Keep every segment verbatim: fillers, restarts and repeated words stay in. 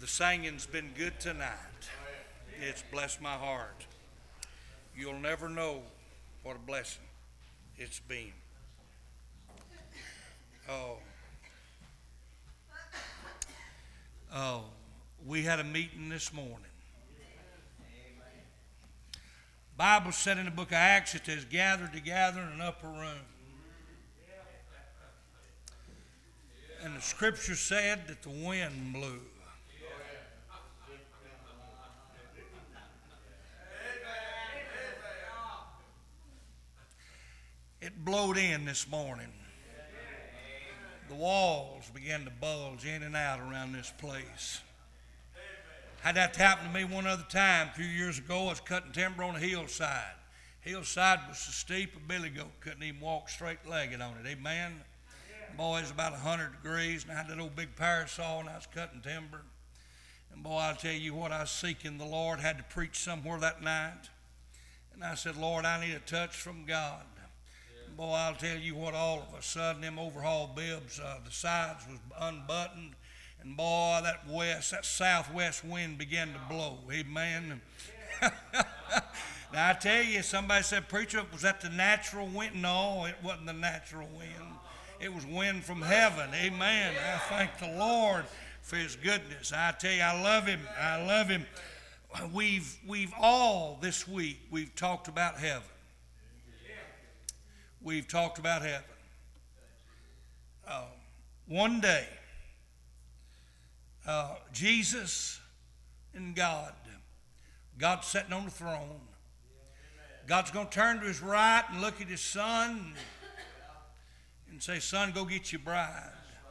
The singing's been good tonight. It's blessed my heart. You'll never know what a blessing it's been. Oh. Oh. We had a meeting this morning. The Bible said in the book of Acts it is gathered together in an upper room. And the scripture said that the wind blew. It blowed in this morning. The walls began to bulge in and out around this place. Had that happen to me one other time. A few years ago, I was cutting timber on a hillside. Hillside was so steep a billy goat couldn't even walk straight-legged on it. Amen? Boy, it was about one hundred degrees, and I had that old big parasol, and I was cutting timber. And boy, I'll tell you what, I was seeking the Lord, had to preach somewhere that night. And I said, Lord, I need a touch from God. And boy, I'll tell you what, all of a sudden, them overhaul bibs, uh, the sides was unbuttoned. And boy, that west, that southwest wind began to blow. Amen. Now, I tell you, somebody said, preacher, was that the natural wind? No, it wasn't the natural wind. It was wind from heaven. Amen. I thank the Lord for his goodness. I tell you, I love him. I love him. We've, we've all this week, we've talked about heaven. We've talked about heaven. Uh, one day, uh, Jesus and God, God's sitting on the throne. God's going to turn to his right and look at his son and say, son, go get your bride.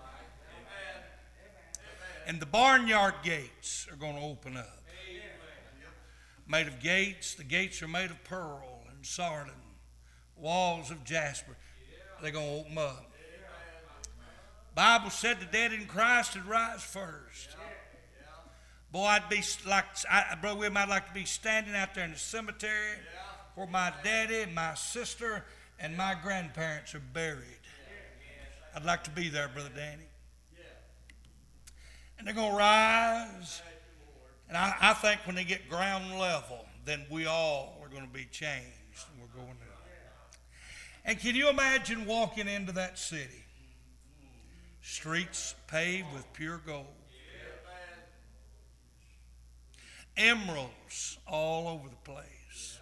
And the barnyard gates are going to open up. Made of gates. The gates are made of pearl and sardine. Walls of jasper. They're going to open up. Bible said the dead in Christ would rise first. Boy, I'd be like, I, Brother William, I'd like to be standing out there in the cemetery where my daddy and my sister and my grandparents are buried. I'd like to be there, Brother Danny. And they're going to rise. And I, I think when they get ground level, then we all are going to be changed. And we're going there. And can you imagine walking into that city? Streets paved with pure gold. Emeralds all over the place.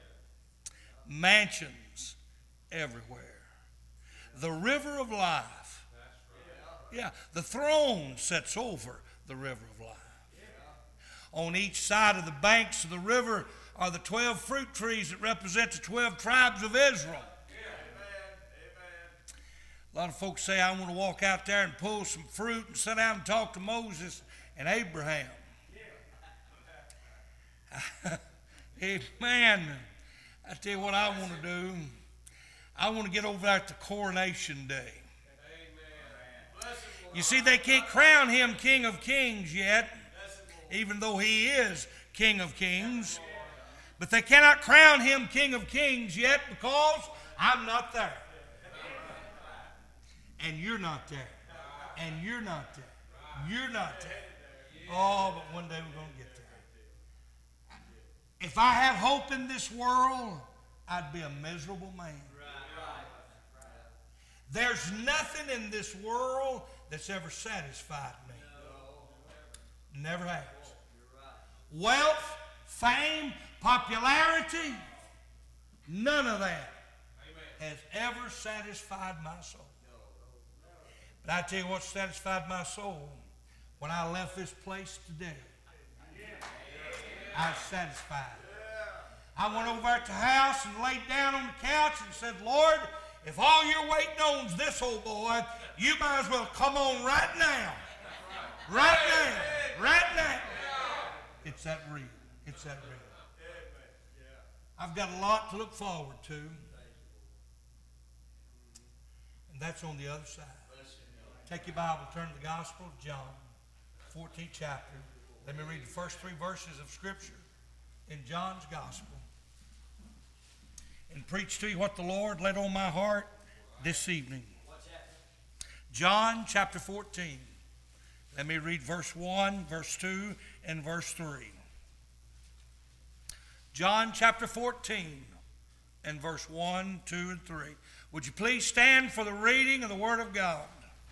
Mansions everywhere. The river of life. Yeah, the throne sits over the river of life. On each side of the banks of the river are the twelve fruit trees that represent the twelve tribes of Israel. A lot of folks say, I want to walk out there and pull some fruit and sit down and talk to Moses and Abraham. Amen. I tell you what I want to do. I want to get over there at the coronation day. You see, they can't crown him King of Kings yet, even though he is King of Kings. But they cannot crown him King of Kings yet because I'm not there. And you're not there. And you're not there. You're not there. Oh, but one day we're going to get there. If I had hope in this world, I'd be a miserable man. There's nothing in this world that's ever satisfied me. Never has. Wealth, fame, popularity, none of that has ever satisfied my soul. But I tell you what satisfied my soul when I left this place today. I was satisfied. I went over at the house and laid down on the couch and said, Lord, if all you're waiting on is this old boy, you might as well come on right now. Right now. Right now. It's that real. It's that real. I've got a lot to look forward to. And that's on the other side. Take your Bible, turn to the Gospel of John, fourteenth chapter. Let me read the first three verses of Scripture in John's Gospel and preach to you what the Lord laid on my heart this evening. John chapter fourteen. Let me read verse one, verse two, and verse three. John chapter fourteen and verse one, two, and three. Would you please stand for the reading of the Word of God?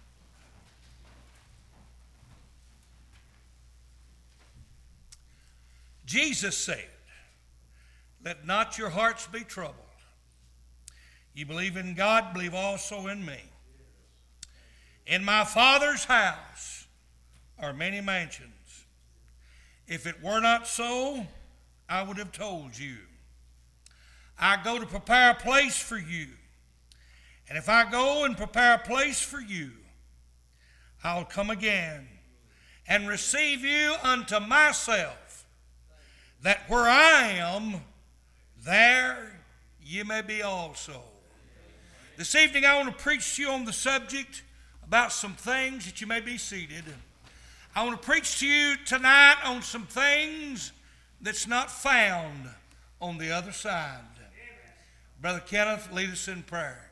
Jesus said, "Let not your hearts be troubled. You believe in God, believe also in me. In my Father's house are many mansions. If it were not so, I would have told you. I go to prepare a place for you. And if I go and prepare a place for you, I'll come again and receive you unto myself, that where I am, there you may be also." This evening I want to preach to you on the subject about some things that you may be seated. I want to preach to you tonight on some things that's not found on the other side. Brother Kenneth, lead us in prayer.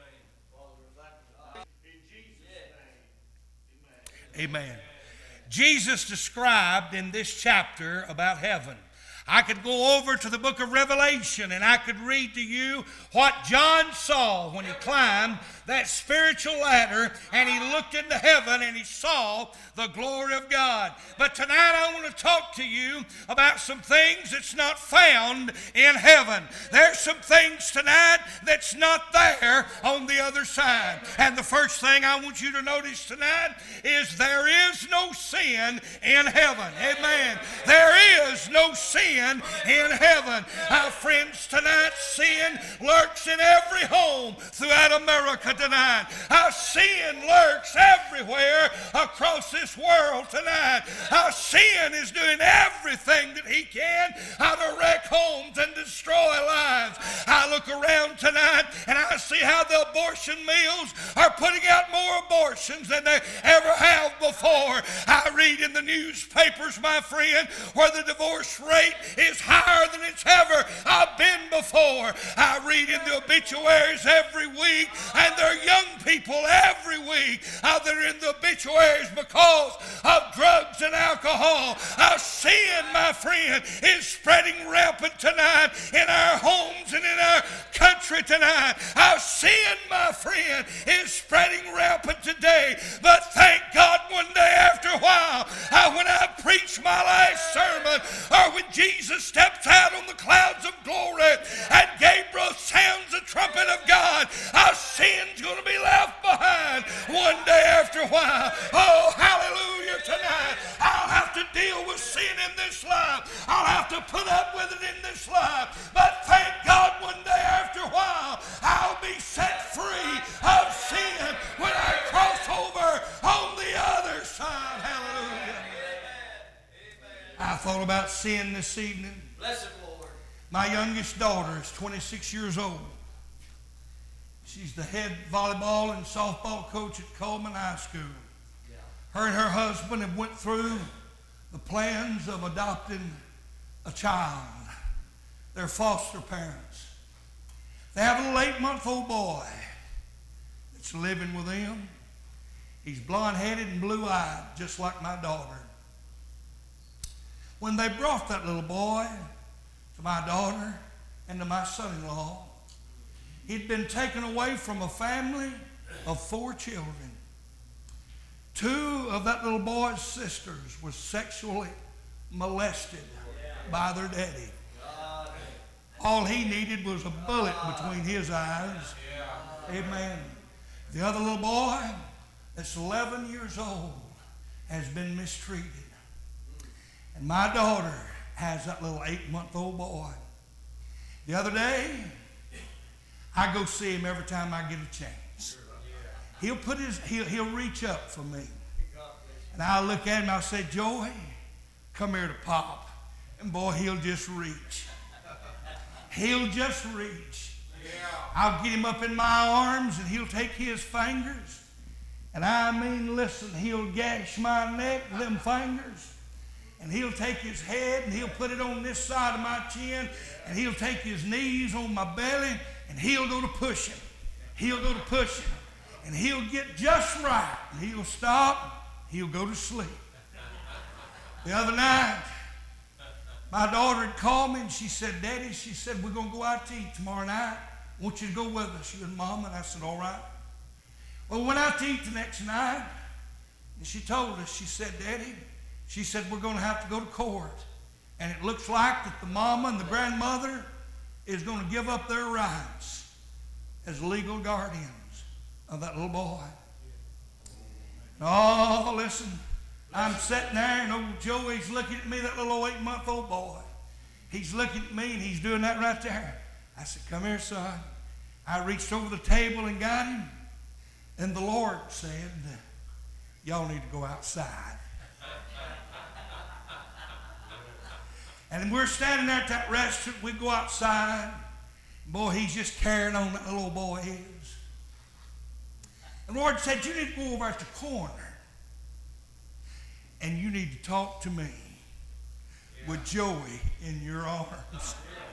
Amen. Jesus described in this chapter about heaven. I could go over to the book of Revelation and I could read to you what John saw when he climbed that spiritual ladder and he looked into heaven and he saw the glory of God. But tonight I want to talk to you about some things that's not found in heaven. There's some things tonight that's not there on the other side. And the first thing I want you to notice tonight is there is no sin in heaven. Amen. There is no sin in heaven. Our friends, tonight sin lurks in every home throughout America tonight. Our sin lurks everywhere across this world tonight. Our sin is doing everything that he can how to wreck homes and destroy lives. I look around tonight and I see how the abortion mills are putting out more abortions than they ever have before. I read in the newspapers, my friend, where the divorce rate is higher than it's ever been before. I read in the obituaries every week, and there are young people every week uh, that are in the obituaries because of drugs and alcohol. Our sin, my friend, is spreading rampant tonight in our homes and in our country tonight. Our sin, my friend, is spreading rampant today. But thank God, one day after a while, uh, when I preach my last sermon, or when Jesus steps out on the clouds of glory and Gabriel sounds the trumpet of God, our sin's going to be left behind one day after a while. Oh, hallelujah tonight. I'll have to deal with sin in this life. I'll have to put up with it in this life. But thank God, one day after a while, I'll be set free of sin when I cross over on the other side. Hallelujah. I thought about sin this evening. Bless it, Lord. My youngest daughter is twenty-six years old. She's the head volleyball and softball coach at Coleman High School. Yeah. Her and her husband have went through the plans of adopting a child. They're foster parents. They have a little eight-month-old boy that's living with them. He's blonde-headed and blue-eyed, just like my daughter. When they brought that little boy to my daughter and to my son-in-law, he'd been taken away from a family of four children. Two of that little boy's sisters were sexually molested by their daddy. All he needed was a bullet between his eyes. Amen. The other little boy that's eleven years old has been mistreated. And my daughter has that little eight-month-old boy. The other day, I go see him every time I get a chance. He'll put his, he'll, he'll reach up for me. And I'll look at him, I'll say, "Joey, come here to Pop." And boy, he'll just reach. He'll just reach. I'll get him up in my arms and he'll take his fingers. And I mean, listen, he'll gash my neck with them fingers. And he'll take his head and he'll put it on this side of my chin. And he'll take his knees on my belly and he'll go to pushing. He'll go to pushing. And he'll get just right. And he'll stop he'll go to sleep. The other night, my daughter had called me and she said, Daddy, she said, we're going to go out to eat tomorrow night. I want you to go with us, you and Mom. And I said, all right. Well, we went out to eat the next night. And she told us, she said, Daddy, she said, we're going to have to go to court. And it looks like that the mama and the grandmother is going to give up their rights as legal guardians of that little boy. Oh, listen, I'm sitting there and old Joey's looking at me, that little eight-month-old boy. He's looking at me and he's doing that right there. I said, come here, son. I reached over the table and got him. And the Lord said, y'all need to go outside. And we're standing there at that restaurant. We go outside. Boy, he's just carrying on, that little boy is. And the Lord said, you need to go over at the corner. And you need to talk to me yeah. with Joey in your arms.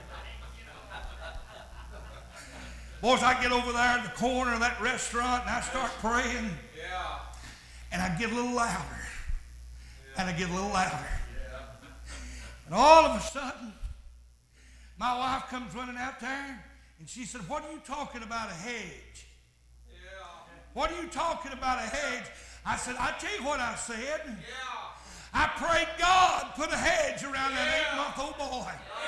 Boys, I get over there in the corner of that restaurant and I start praying. Yeah. And I get a little louder. Yeah. And I get a little louder. Yeah. And all of a sudden, my wife comes running out there and she said, what are you talking about, a hedge? Yeah. What are you talking about, a hedge? I said, I tell you what I said. Yeah. I prayed God put a hedge around yeah. that eight-month-old boy.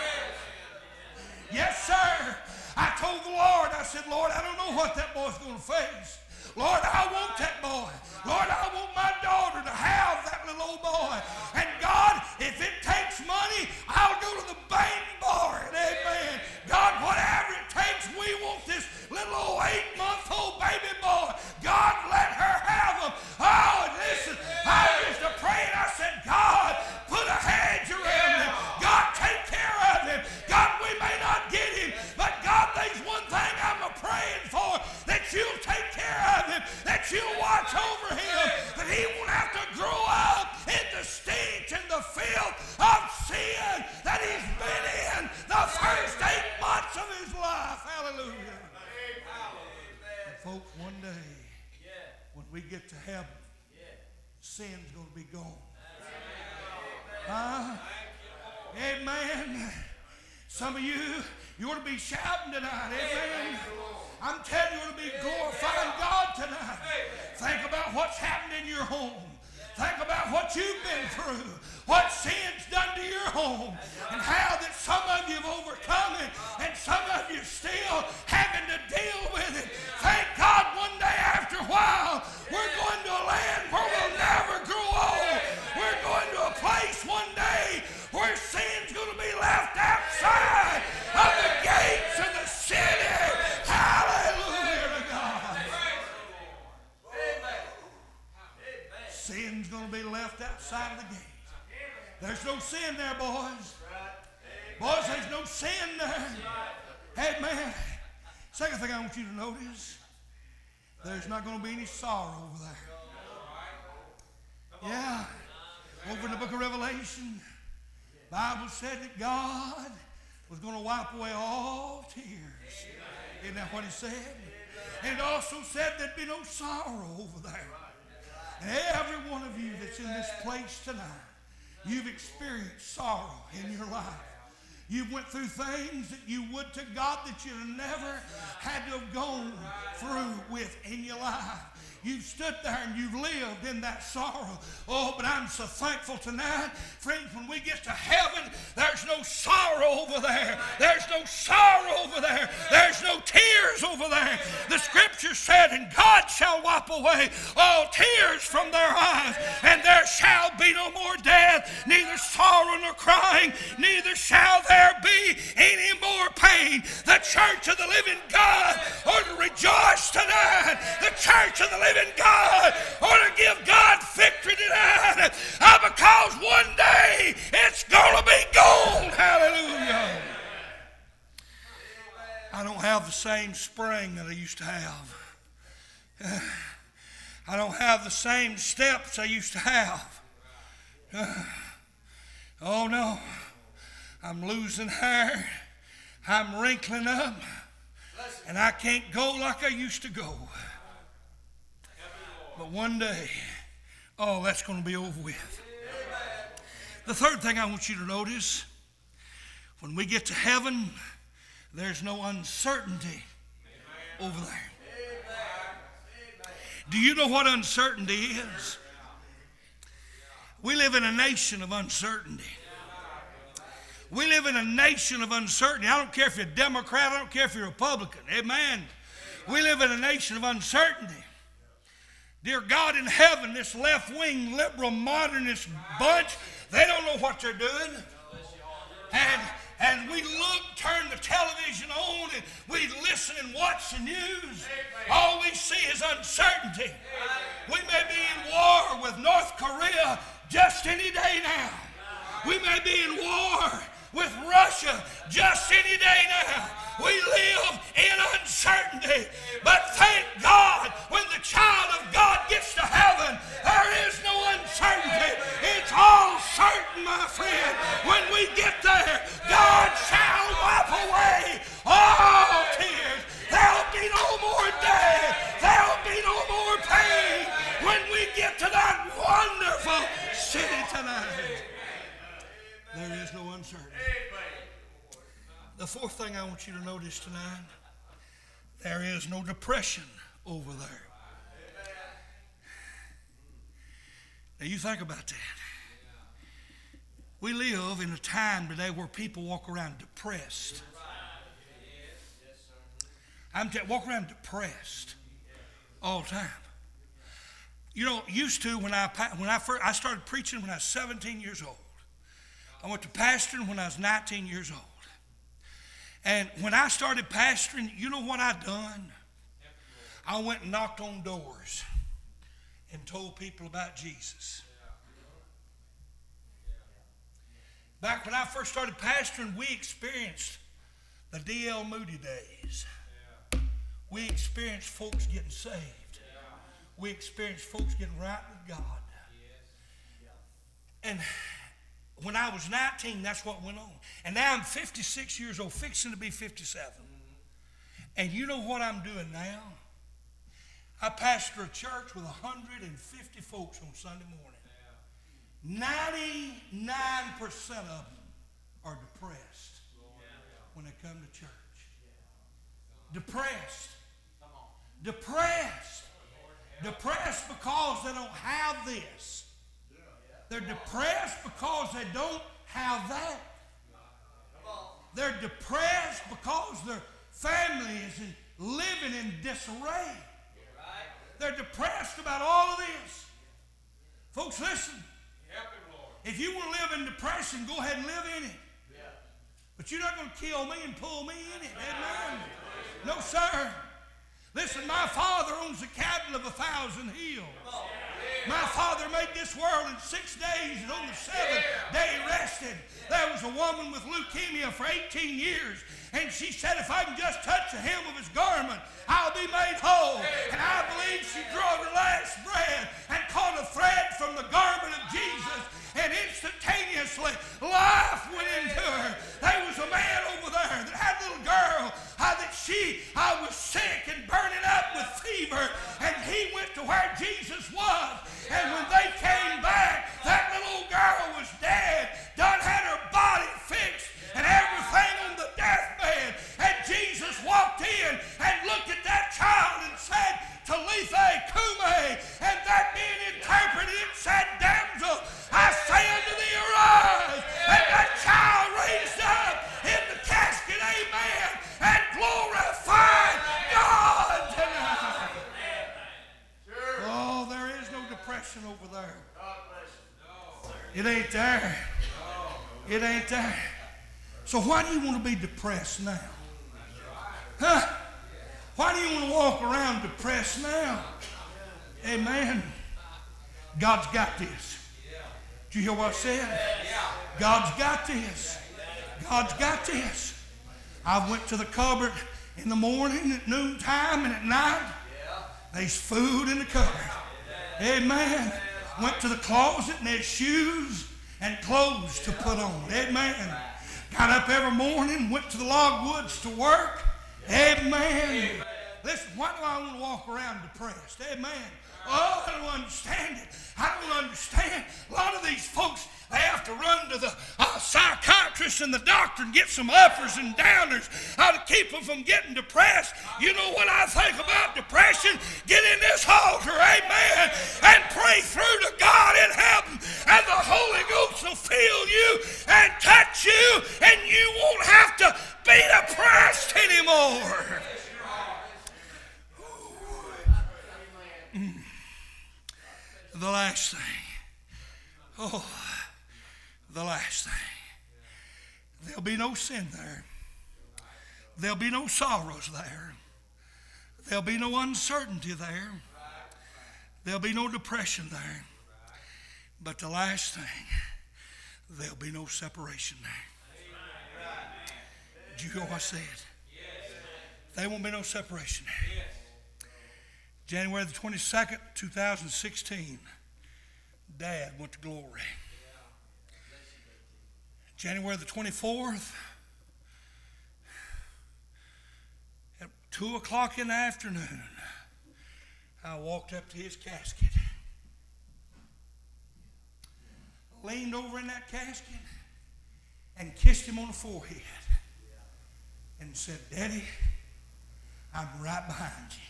Yes, sir. I told the Lord, I said, Lord, I don't know what that boy's going to face. Lord, I want that boy. Lord, I want my daughter to have that little old boy. And God, if it takes money, I'll go to the bank and borrow it. Amen. God, whatever it takes, we want this little old eight-month-old baby boy. God, let her have him. Oh, and listen, I used to pray and I said, God, put a hedge around him. God, take care of him. God, we may not get him, but God, there's one thing I'm praying for, that you'll take care of him, that you'll watch over him, that he won't have to grow up in the stench and the filth of sin that he's been in the first eight months of his life. Hallelujah. And folks, one day, when we get to heaven, sin's going to be gone. Huh? Amen. Some of you, you ought to be shouting tonight. Amen. I'm telling you, you ought to be glorifying God tonight. Think about what's happened in your home. Think about what you've been through, what sin's done to your home, and how that some of you have overcome it, and some of you still having to deal with it. Thank God one day after a while, we're going to a land where we'll never grow old. We're going to a place one day where sin's going to be left outside of the gates of the city. Hallelujah to God. Sin's going to be left outside of the gates. There's no sin there, boys. Boys, there's no sin there. Hey, man. Second thing I want you to notice, there's not going to be any sorrow over there. Yeah. Over in the book of Revelation, the Bible said that God was going to wipe away all tears. Isn't that what he said? And it also said there'd be no sorrow over there. And every one of you that's in this place tonight, you've experienced sorrow in your life. You've went through things that you would to God that you never had to have gone through with in your life. You've stood there and you've lived in that sorrow. Oh, but I'm so thankful tonight. Friends, when we get to heaven, there's no sorrow over there. There's no sorrow over there. There's no tears over there. The scripture said, and God shall wipe away all tears from their eyes, and there shall be no more death, neither sorrow nor crying, neither shall there be any more pain. The church of the living God ought to rejoice tonight. The church of the living God ought to give God victory tonight, uh, because one day it's going to be gold. Hallelujah. I don't have the same spring that I used to have. Uh, I don't have the same steps I used to have. Uh, oh no, I'm losing hair, I'm wrinkling up, and I can't go like I used to go. But one day, oh, that's going to be over with. The third thing I want you to notice, when we get to heaven, there's no uncertainty over there. Do you know what uncertainty is? We live in a nation of uncertainty. We live in a nation of uncertainty. I don't care if you're a Democrat, I don't care if you're a Republican. Amen. We live in a nation of uncertainty. Dear God in heaven, this left-wing liberal modernist bunch, they don't know what they're doing. And, and we look, turn the television on, and we listen and watch the news. All we see is uncertainty. We may be in war with North Korea just any day now. We may be in war with Russia just any day now. We live in uncertainty. But thank God, when the child of God gets to heaven, there is no uncertainty. It's all certain, my friend. When we get there, God shall wipe away all tears. There'll be no more death. There'll be no more pain when we get to that wonderful city tonight. There is no uncertainty. The fourth thing I want you to notice tonight, there is no depression over there. Now you think about that. We live in a time today where people walk around depressed. I'm t- walk around depressed all the time. You know, used to when I when I first I started preaching when I was seventeen years old. I went to pastoring when I was nineteen years old. And when I started pastoring, you know what I done? I went and knocked on doors and told people about Jesus. Back when I first started pastoring, we experienced the D L Moody days. We experienced folks getting saved. We experienced folks getting right with God. And when I was nineteen, that's what went on. And now I'm fifty-six years old, fixing to be fifty-seven. And you know what I'm doing now? I pastor a church with one hundred fifty folks on Sunday morning. ninety-nine percent of them are depressed when they come to church. Depressed. Depressed. Depressed because they don't have this. They're depressed because they don't have that. They're depressed because their family is in, living in disarray. They're depressed about all of this. Folks, listen. If you want to live in depression, go ahead and live in it. But you're not going to kill me and pull me in it. Amen. No, sir. Listen, my Father owns the cattle of a thousand hills. My Father made this world in six days, and on the seventh day he rested. There was a woman with leukemia for eighteen years, and she said, if I can just touch the hem of his garment, I'll be made whole. And I believe she drew her last breath and caught a thread from the garment of Jesus, and instantaneously life went into her. There was a man over there that had a little girl uh, that she uh, was sick and burning up with fever, and he went to where Jesus was. And when they came back, that little old girl was dead, done had her body fixed and everything on the deathbed. And Jesus walked in and looked at that child and said, Talitha Kume, and that being interpreted, it said, damsel, I say unto thee, arise. And that child raised up in the casket, amen, and glorified God tonight. Oh, there is no depression over there. It ain't there. It ain't there. So why do you want to be depressed now? Huh? Why do you want to walk around depressed now? Amen. God's got this. Did you hear what I said? God's got this. God's got this. I went to the cupboard in the morning, at noontime, and at night. There's food in the cupboard. Amen. Went to the closet and there's shoes and clothes to put on. Amen. Got up every morning, went to the logwoods to work. Amen. Listen, why do I want to walk around depressed? Amen. Oh, I don't understand it. I don't and the doctor and get some uppers and downers, how to keep them from getting depressed. You know what I think about depression? Get in this altar, amen, and pray through to God in heaven, and the Holy Ghost will fill you and touch you, and you won't have to be depressed anymore. Mm. The last thing. Oh, the last thing. There'll be no sin there. There'll be no sorrows there. There'll be no uncertainty there. There'll be no depression there. But the last thing, there'll be no separation there. Did you hear what I said? There won't be no separation there. January the twenty-second, two thousand sixteen, Dad went to glory. January the twenty-fourth, at two o'clock in the afternoon, I walked up to his casket, leaned over in that casket, and kissed him on the forehead and said, Daddy, I'm right behind you.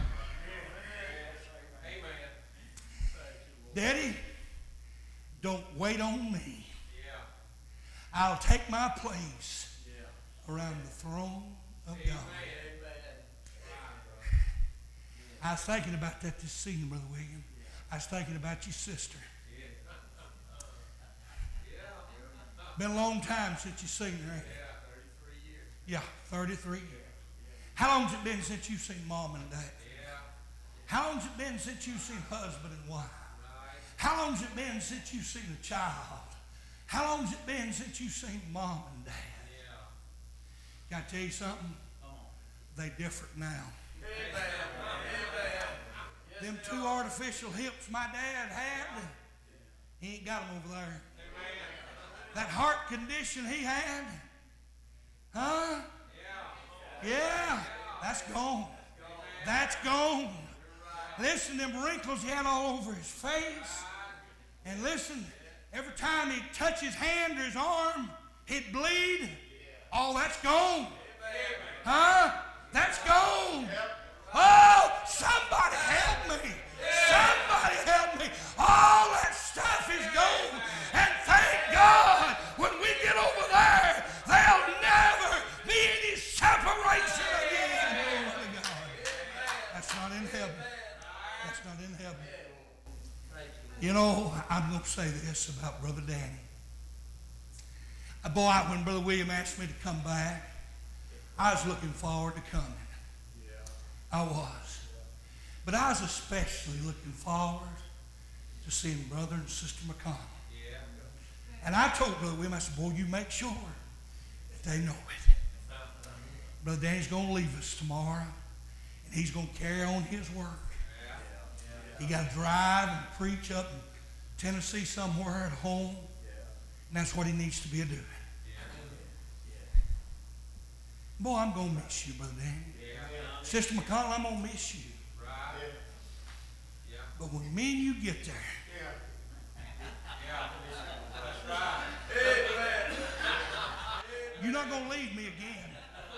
Daddy, don't wait on me. I'll take my place around the throne of God. I was thinking about that this evening, Brother William. I was thinking about your sister. Been a long time since you've seen her. Yeah, thirty-three years. How long has it been since you've seen Mom and Dad? How long has it been since you've seen husband and wife? How long has it been since you've seen a child? How long has it been since you've seen Mom and Dad? Can I tell you something? They're different now. Them two artificial hips my dad had, he ain't got them over there. That heart condition he had, huh? Yeah, that's gone. That's gone. Listen, them wrinkles he had all over his face. And listen, every time he'd touch his hand or his arm, he'd bleed. All that's gone. Huh? That's gone. Oh, somebody help me. Somebody help me. All that stuff is gone. And thank God, when we get over there, there'll never be any separation again. Glory to God. That's not in heaven. That's not in heaven. You know, I'm going to say this about Brother Danny. Boy, when Brother William asked me to come back, I was looking forward to coming. I was. But I was especially looking forward to seeing Brother and Sister McConnell. And I told Brother William, I said, boy, you make sure that they know it. Brother Danny's going to leave us tomorrow, and he's going to carry on his work. He got to drive and preach up in Tennessee somewhere at home. And that's what he needs to be doing. Boy, I'm going to miss you, Brother Danny. Sister McConnell, I'm going to miss you. But when me and you get there, you're not going to leave me again.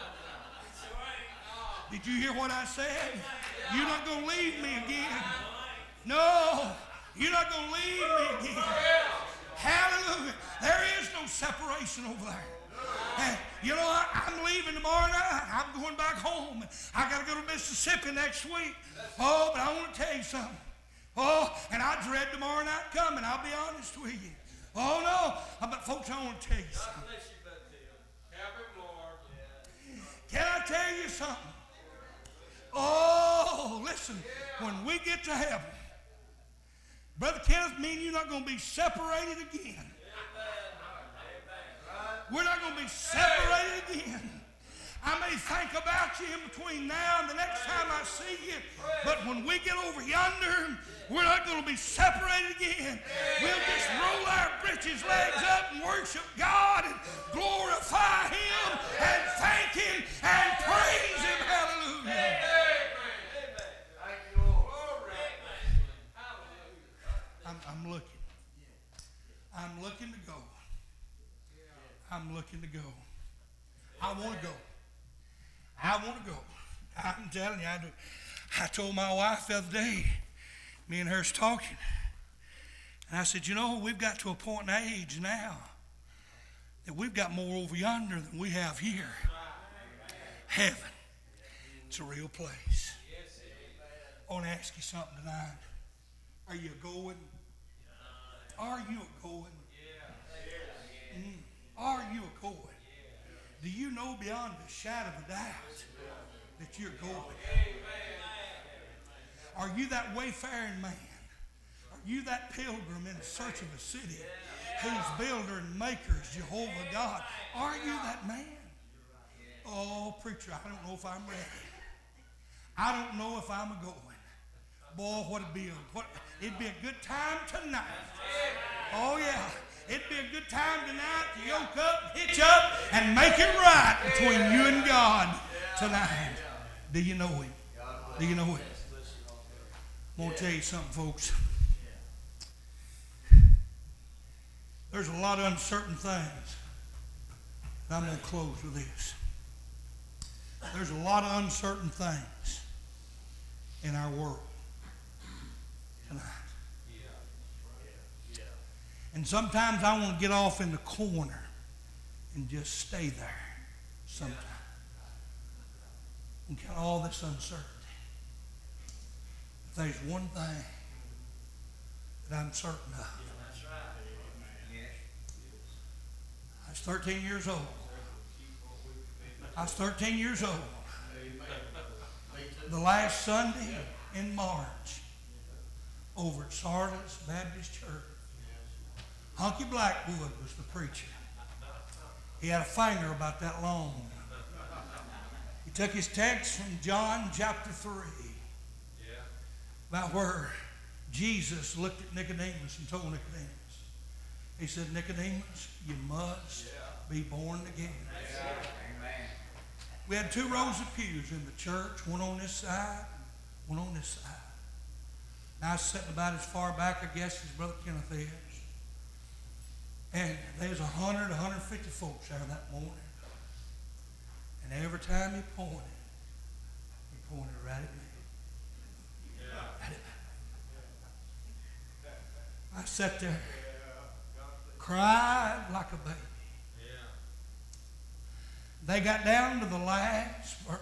Did you hear what I said? You're not going to leave me again. No, you're not going to leave me again. Hallelujah. There is no separation over there. And you know what? I'm leaving tomorrow night. I'm going back home. I got to go to Mississippi next week. Oh, but I want to tell you something. Oh, and I dread tomorrow night coming. I'll be honest with you. Oh, no. But folks, I want to tell you something. Can I tell you something? Oh, listen. When we get to heaven, Brother Kenneth, me and you're not going to be separated again. We're not going to be separated again. I may think about you in between now and the next time I see you, but when we get over yonder, we're not going to be separated again. We'll just roll our britches legs up and worship God and glorify Him and thank Him and praise Him. Hallelujah. I'm, I'm looking. I'm looking to go. I'm looking to go. I want to go. I want to go. I'm telling you, I do. I told my wife the other day, me and her's talking, and I said, you know, we've got to a point in age now that we've got more over yonder than we have here. Heaven. It's a real place. I want to ask you something tonight. Are you going? Are you going? Mm. Are you going? Do you know beyond a shadow of a doubt that you're going? Are you that wayfaring man? Are you that pilgrim in search of a city whose builder and maker is Jehovah God? Are you that man? Oh, preacher, I don't know if I'm ready. I don't know if I'm a-going. Boy, what it'd be a, what, it'd be a good time tonight. Oh, yeah. It'd be a good time tonight to yoke up, hitch up, and make it right between you and God tonight. Do you know Him? Do you know Him? I'm going to tell you something, folks. There's a lot of uncertain things. I'm going to close with this. There's a lot of uncertain things in our world tonight. And sometimes I want to get off in the corner and just stay there sometimes. And get all this uncertainty. If there's one thing that I'm certain of. I was thirteen years old. I was thirteen years old. The last Sunday in March over at Sardis Baptist Church. Hunky Blackwood was the preacher. He had a finger about that long. He took his text from John chapter three, about where Jesus looked at Nicodemus and told Nicodemus, he said, Nicodemus, you must be born again. We had two rows of pews in the church, one on this side, one on this side. And I was sitting about as far back, I guess, as Brother Kenneth is. And there was one hundred, one hundred fifty folks there that morning. And every time he pointed, he pointed right at me. Yeah. Right at me. I sat there, cried like a baby. They got down to the last verse.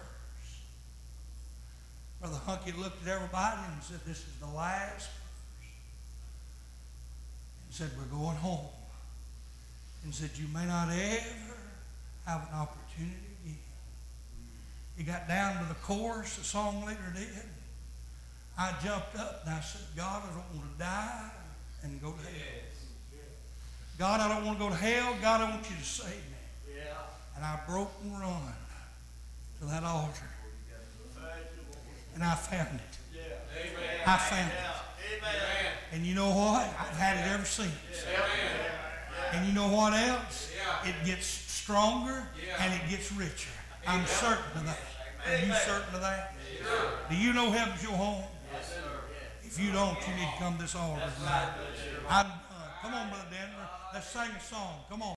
Brother Hunky looked at everybody and said, this is the last verse. And said, we're going home. And said, you may not ever have an opportunity again. He got down to the chorus, the song leader did. I jumped up and I said, God, I don't want to die and go to hell. God, I don't want to go to hell. God, I want you to save me. And I broke and run to that altar. And I found it. I found it. And you know what? I've had it ever since. And you know what else? It gets stronger and it gets richer. I'm certain of that. Are you certain of that? Do you know heaven's your home? If you don't, you need to come to this altar tonight. I'm done. Come on, Brother Denver. Let's sing a song. Come on.